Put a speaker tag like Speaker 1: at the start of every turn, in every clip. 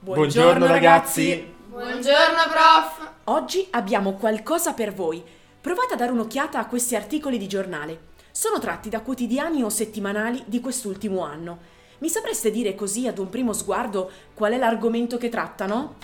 Speaker 1: Buongiorno ragazzi!
Speaker 2: Buongiorno prof!
Speaker 3: Oggi abbiamo qualcosa per voi. Provate a dare un'occhiata a questi articoli di giornale. Sono tratti da quotidiani o settimanali di quest'ultimo anno. Mi sapreste dire così ad un primo sguardo qual è l'argomento che trattano?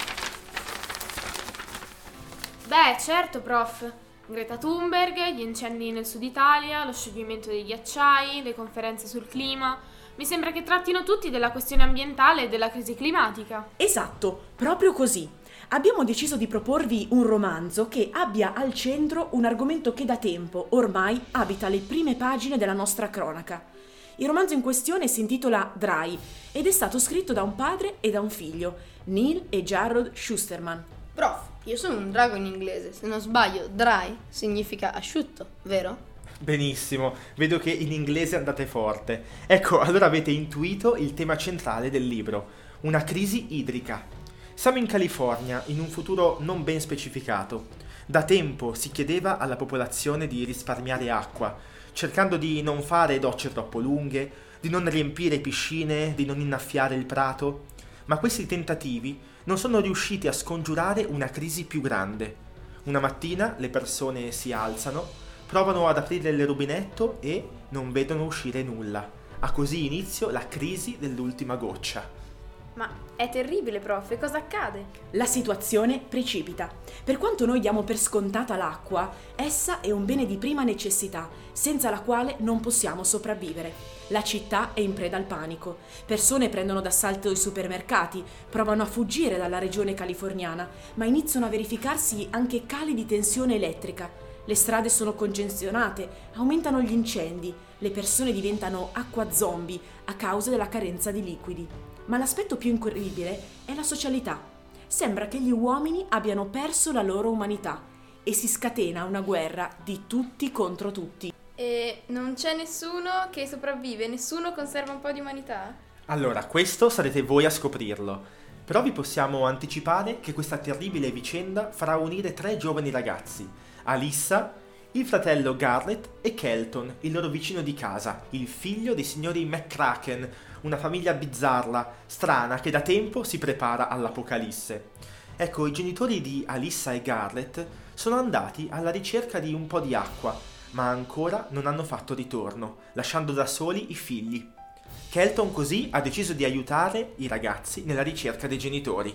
Speaker 2: Beh, certo prof. Greta Thunberg, gli incendi nel sud Italia, lo scioglimento dei ghiacciai, le conferenze sul clima. Mi sembra che trattino tutti della questione ambientale e della crisi climatica.
Speaker 3: Esatto, proprio così. Abbiamo deciso di proporvi un romanzo che abbia al centro un argomento che da tempo ormai abita le prime pagine della nostra cronaca. Il romanzo in questione si intitola Dry ed è stato scritto da un padre e da un figlio, Neil e Jarrod Shusterman.
Speaker 4: Prof, io sono un drago in inglese, se non sbaglio dry significa asciutto, vero?
Speaker 1: Benissimo, vedo che in inglese andate forte. Ecco, allora avete intuito il tema centrale del libro, una crisi idrica. Siamo in California, in un futuro non ben specificato. Da tempo si chiedeva alla popolazione di risparmiare acqua, cercando di non fare docce troppo lunghe, di non riempire piscine, di non innaffiare il prato. Ma questi tentativi non sono riusciti a scongiurare una crisi più grande. Una mattina le persone si alzano, provano ad aprire il rubinetto e non vedono uscire nulla. Ha così inizio la crisi dell'ultima goccia.
Speaker 2: Ma è terribile prof, e cosa accade?
Speaker 3: La situazione precipita. Per quanto noi diamo per scontata l'acqua, essa è un bene di prima necessità, senza la quale non possiamo sopravvivere. La città è in preda al panico. Persone prendono d'assalto i supermercati, provano a fuggire dalla regione californiana, ma iniziano a verificarsi anche cali di tensione elettrica. Le strade sono congestionate, aumentano gli incendi, le persone diventano acqua zombie a causa della carenza di liquidi. Ma l'aspetto più incredibile è la socialità. Sembra che gli uomini abbiano perso la loro umanità e si scatena una guerra di tutti contro tutti.
Speaker 2: E non c'è nessuno che sopravvive, nessuno conserva un po' di umanità?
Speaker 1: Allora, questo sarete voi a scoprirlo. Però vi possiamo anticipare che questa terribile vicenda farà unire 3 giovani ragazzi, Alyssa, il fratello Garrett e Kelton, il loro vicino di casa, il figlio dei signori McCracken, una famiglia bizzarra, strana, che da tempo si prepara all'apocalisse. Ecco, i genitori di Alyssa e Garrett sono andati alla ricerca di un po' di acqua, ma ancora non hanno fatto ritorno, lasciando da soli i figli. Kelton così ha deciso di aiutare i ragazzi nella ricerca dei genitori.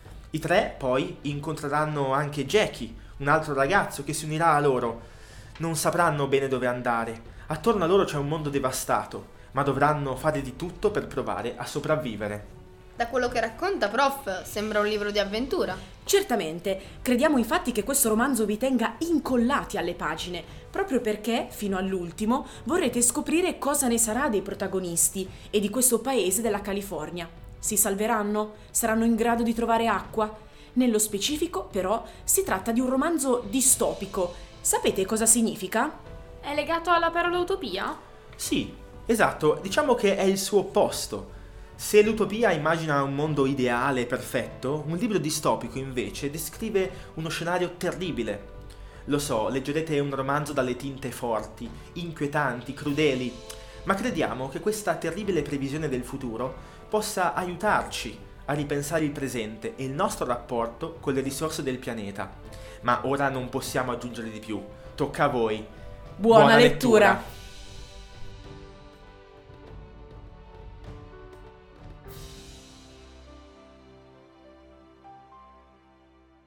Speaker 1: I 3 poi incontreranno anche Jackie, un altro ragazzo che si unirà a loro. Non sapranno bene dove andare. Attorno a loro c'è un mondo devastato, ma dovranno fare di tutto per provare a sopravvivere.
Speaker 4: Da quello che racconta, prof, sembra un libro di avventura.
Speaker 3: Certamente, crediamo infatti che questo romanzo vi tenga incollati alle pagine, proprio perché, fino all'ultimo, vorrete scoprire cosa ne sarà dei protagonisti e di questo paese della California. Si salveranno? Saranno in grado di trovare acqua? Nello specifico, però, si tratta di un romanzo distopico. Sapete cosa significa?
Speaker 2: È legato alla parola utopia?
Speaker 1: Sì, esatto, diciamo che è il suo opposto. Se l'utopia immagina un mondo ideale e perfetto, un libro distopico invece descrive uno scenario terribile. Lo so, leggerete un romanzo dalle tinte forti, inquietanti, crudeli, ma crediamo che questa terribile previsione del futuro possa aiutarci a ripensare il presente e il nostro rapporto con le risorse del pianeta. Ma ora non possiamo aggiungere di più. Tocca a voi.
Speaker 3: Buona lettura.